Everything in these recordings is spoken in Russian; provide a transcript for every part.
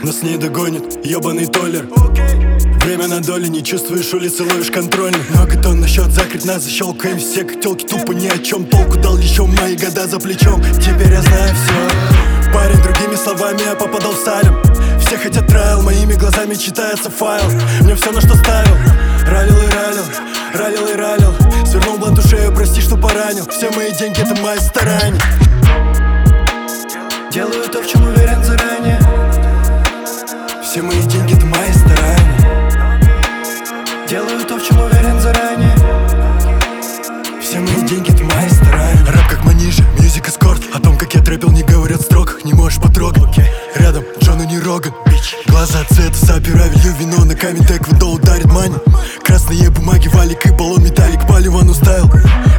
Нас не догонит ебаный толлер. Время на доле, не чувствуешь улицы, ловишь контрольный. Много тонн на счет, закрыть нас, защелкаем все как тёлки. Тупо ни о чем, толку дал еще мои года за плечом. Теперь я знаю все. Парень, другими словами, я попадал в салем. Все хотят трайл, моими глазами читается файл. Мне все на что ставил, ралил и ралил, ралил и ралил. Свернул бланту шею, прости, что поранил. Все мои деньги, это мои старания. Делаю то, в чем уверен заранее. Все мои деньги, это мои старания. Делаю то, в чем уверен заранее. Все мои деньги, это мои старания. Рэп как манижа, мьюзик эскорт. О том, как я трэпил, не говорят в строках. Не можешь потрогать. Рядом Джон и не Роган. Глаза цвета сапера, велью вино на камень. Тэк выдал, ударит мани. Красные бумаги, валик и баллон металлик. По Ливану стайл,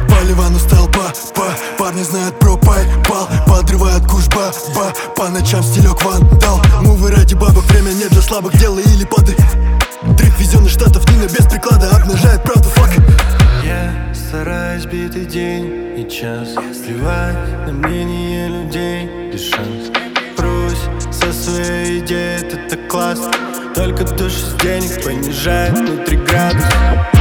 парни знают про пайпал. Подрывают куш, по ночам стилек вандал. Мувы ради бабок, время не для слабых, делай или пады. Трип везен из штатов, Нина без приклада обнажает правду, фак. Я стараюсь битый день и час, плевать на мнение людей, лишь шанс. Прусь со своей идеей, это так классно. Только душу с денег понижает внутри градус.